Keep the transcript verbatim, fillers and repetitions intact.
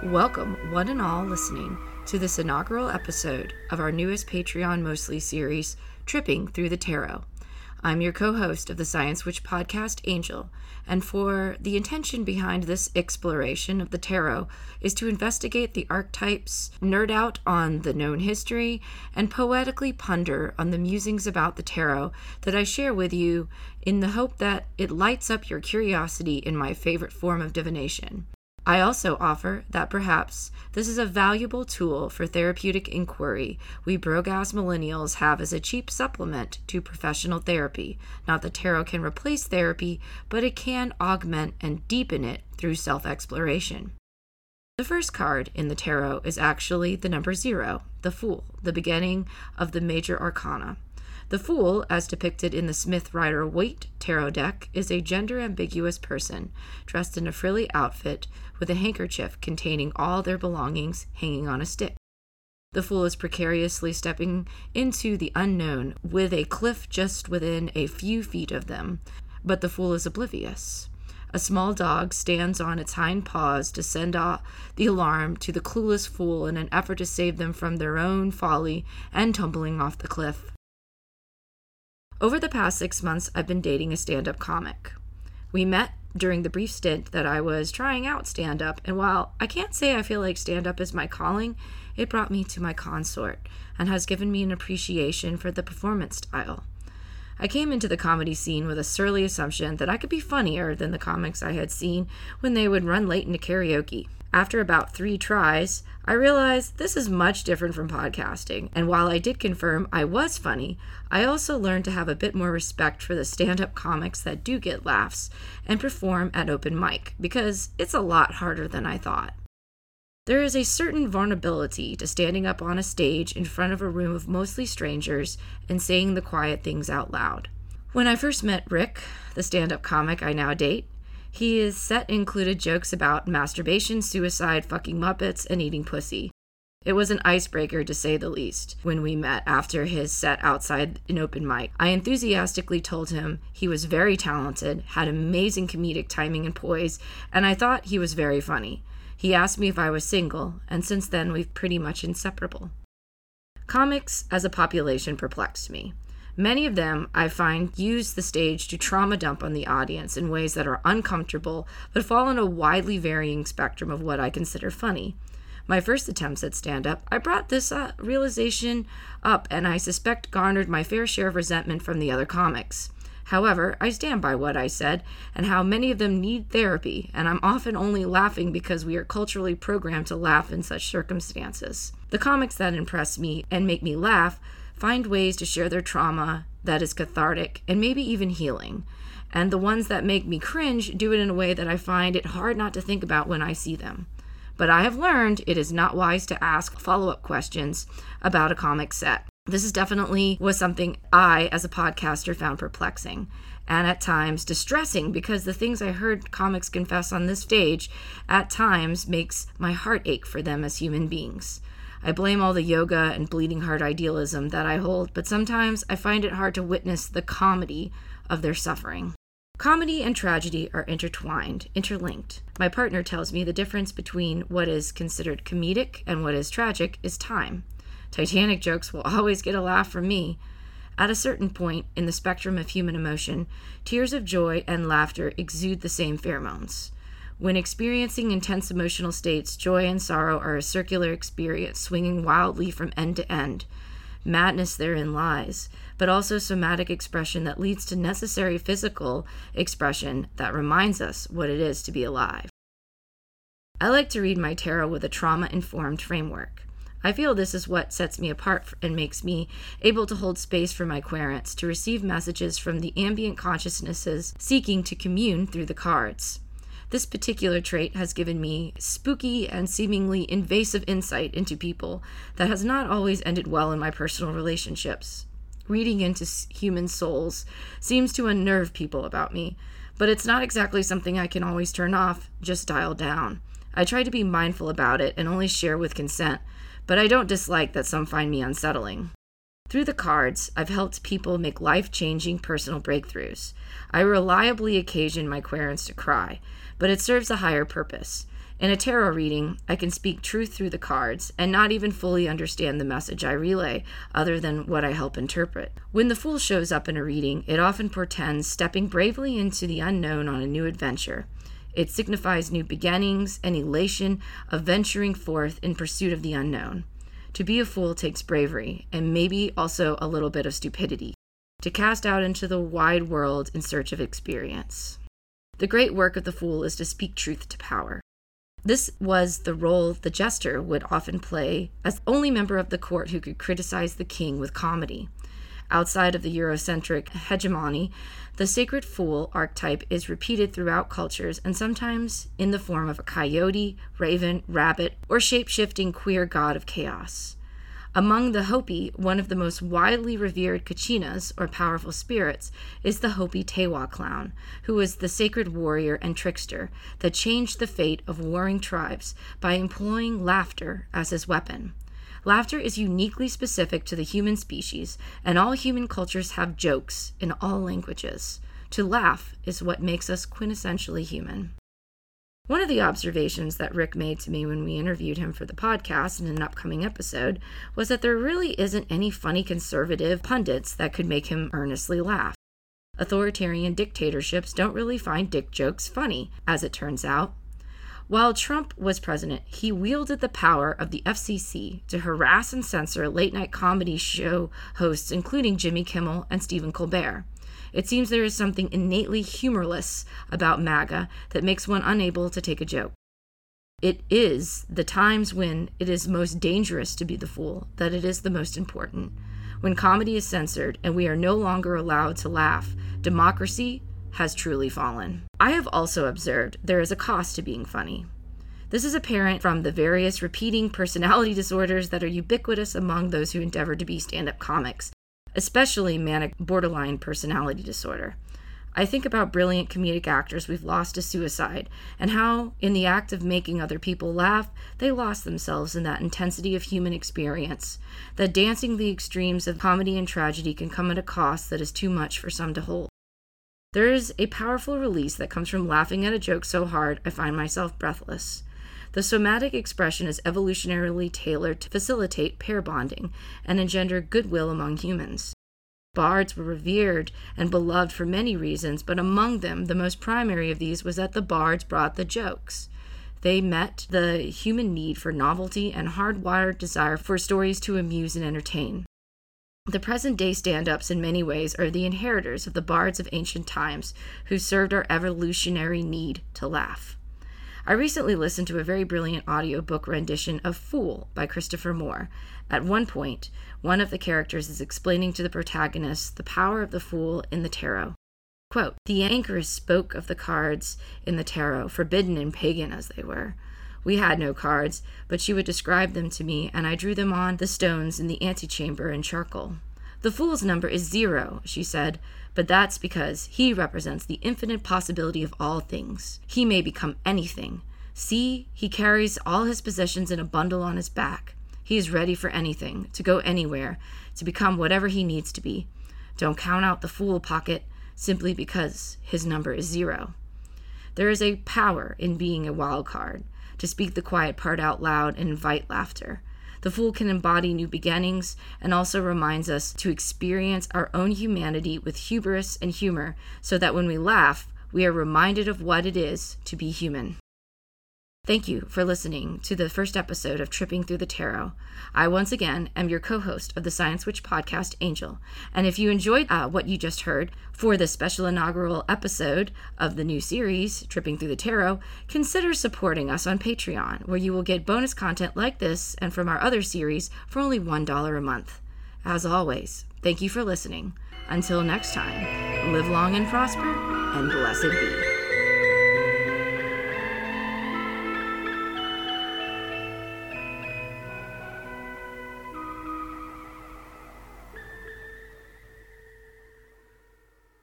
Welcome, one and all listening to this inaugural episode of our newest Patreon Mostly series, Tripping Through the Tarot. I'm your co-host of the Science Witch podcast, Angel, and for the intention behind this exploration of the tarot is to investigate the archetypes, nerd out on the known history, and poetically ponder on the musings about the tarot that I share with you in the hope that it lights up your curiosity in my favorite form of divination. I also offer that perhaps this is a valuable tool for therapeutic inquiry we broke-ass millennials have as a cheap supplement to professional therapy. Not that tarot can replace therapy, but it can augment and deepen it through self-exploration. The first card in the tarot is actually the number zero, the Fool, the beginning of the major arcana. The Fool, as depicted in the Smith Rider-Waite tarot deck, is a gender-ambiguous person dressed in a frilly outfit with a handkerchief containing all their belongings hanging on a stick. The Fool is precariously stepping into the unknown with a cliff just within a few feet of them, but the Fool is oblivious. A small dog stands on its hind paws to send off the alarm to the clueless Fool in an effort to save them from their own folly and tumbling off the cliff. Over the past six months, I've been dating a stand-up comic. We met during the brief stint that I was trying out stand-up, and while I can't say I feel like stand-up is my calling, it brought me to my consort and has given me an appreciation for the performance style. I came into the comedy scene with a surly assumption that I could be funnier than the comics I had seen when they would run late into karaoke. After about three tries, I realized this is much different from podcasting, and while I did confirm I was funny, I also learned to have a bit more respect for the stand-up comics that do get laughs and perform at open mic, because it's a lot harder than I thought. There is a certain vulnerability to standing up on a stage in front of a room of mostly strangers and saying the quiet things out loud. When I first met Rick, the stand-up comic I now date, his set included jokes about masturbation, suicide, fucking Muppets, and eating pussy. It was an icebreaker, to say the least, when we met after his set outside an open mic. I enthusiastically told him he was very talented, had amazing comedic timing and poise, and I thought he was very funny. He asked me if I was single, and since then we've pretty much inseparable. Comics as a population perplexed me. Many of them, I find, use the stage to trauma dump on the audience in ways that are uncomfortable, but fall on a widely varying spectrum of what I consider funny. My first attempts at stand-up, I brought this uh, realization up, and I suspect garnered my fair share of resentment from the other comics. However, I stand by what I said, and how many of them need therapy, and I'm often only laughing because we are culturally programmed to laugh in such circumstances. The comics that impress me and make me laugh find ways to share their trauma that is cathartic and maybe even healing. And the ones that make me cringe do it in a way that I find it hard not to think about when I see them. But I have learned it is not wise to ask follow-up questions about a comic set. This is definitely was something I, as a podcaster, found perplexing and at times distressing, because the things I heard comics confess on this stage at times makes my heart ache for them as human beings. I blame all the yoga and bleeding heart idealism that I hold, but sometimes I find it hard to witness the comedy of their suffering. Comedy and tragedy are intertwined, interlinked. My partner tells me the difference between what is considered comedic and what is tragic is time. Titanic jokes will always get a laugh from me. At a certain point in the spectrum of human emotion, tears of joy and laughter exude the same pheromones. When experiencing intense emotional states, joy and sorrow are a circular experience, swinging wildly from end to end. Madness therein lies, but also somatic expression that leads to necessary physical expression that reminds us what it is to be alive. I like to read my tarot with a trauma-informed framework. I feel this is what sets me apart and makes me able to hold space for my querents, to receive messages from the ambient consciousnesses seeking to commune through the cards. This particular trait has given me spooky and seemingly invasive insight into people that has not always ended well in my personal relationships. Reading into human souls seems to unnerve people about me, but it's not exactly something I can always turn off, just dial down. I try to be mindful about it and only share with consent, but I don't dislike that some find me unsettling. Through the cards, I've helped people make life-changing personal breakthroughs. I reliably occasion my querents to cry, but it serves a higher purpose. In a tarot reading, I can speak truth through the cards and not even fully understand the message I relay, other than what I help interpret. When the Fool shows up in a reading, it often portends stepping bravely into the unknown on a new adventure. It signifies new beginnings and elation of venturing forth in pursuit of the unknown. To be a fool takes bravery, and maybe also a little bit of stupidity, to cast out into the wide world in search of experience. The great work of the Fool is to speak truth to power. This was the role the jester would often play as the only member of the court who could criticize the king with comedy. Outside of the Eurocentric hegemony, the sacred fool archetype is repeated throughout cultures and sometimes in the form of a coyote, raven, rabbit, or shape-shifting queer god of chaos. Among the Hopi, one of the most widely revered kachinas, or powerful spirits, is the Hopi Tewa clown, who was the sacred warrior and trickster that changed the fate of warring tribes by employing laughter as his weapon. Laughter is uniquely specific to the human species, and all human cultures have jokes in all languages. To laugh is what makes us quintessentially human. One of the observations that Rick made to me when we interviewed him for the podcast in an upcoming episode was that there really isn't any funny conservative pundits that could make him earnestly laugh. Authoritarian dictatorships don't really find dick jokes funny, as it turns out. While Trump was president, he wielded the power of the F C C to harass and censor late-night comedy show hosts, including Jimmy Kimmel and Stephen Colbert. It seems there is something innately humorless about MAGA that makes one unable to take a joke. It is the times when it is most dangerous to be the fool that it is the most important. When comedy is censored and we are no longer allowed to laugh, democracy has truly fallen. I have also observed there is a cost to being funny. This is apparent from the various repeating personality disorders that are ubiquitous among those who endeavor to be stand-up comics, especially manic borderline personality disorder. I think about brilliant comedic actors we've lost to suicide, and how, in the act of making other people laugh, they lost themselves in that intensity of human experience. That dancing the extremes of comedy and tragedy can come at a cost that is too much for some to hold. There is a powerful release that comes from laughing at a joke so hard I find myself breathless. The somatic expression is evolutionarily tailored to facilitate pair bonding and engender goodwill among humans. Bards were revered and beloved for many reasons, but among them, the most primary of these was that the bards brought the jokes. They met the human need for novelty and hardwired desire for stories to amuse and entertain. The present-day stand-ups in many ways are the inheritors of the bards of ancient times who served our evolutionary need to laugh. I recently listened to a very brilliant audiobook rendition of Fool by Christopher Moore. At one point, one of the characters is explaining to the protagonist the power of the fool in the tarot. Quote, "The anchoress spoke of the cards in the tarot, forbidden and pagan as they were. We had no cards, but she would describe them to me, and I drew them on the stones in the antechamber in charcoal. The fool's number is zero, she said, but that's because he represents the infinite possibility of all things. He may become anything. See, he carries all his possessions in a bundle on his back. He is ready for anything, to go anywhere, to become whatever he needs to be. Don't count out the fool pocket simply because his number is zero." There is a power in being a wild card, to speak the quiet part out loud and invite laughter. The fool can embody new beginnings and also reminds us to experience our own humanity with hubris and humor so that when we laugh, we are reminded of what it is to be human. Thank you for listening to the first episode of Tripping Through the Tarot. I once again am your co-host of the Science Witch podcast, Angel. And if you enjoyed uh, what you just heard for this special inaugural episode of the new series, Tripping Through the Tarot, consider supporting us on Patreon, where you will get bonus content like this and from our other series for only one dollar a month. As always, thank you for listening. Until next time, live long and prosper, and blessed be.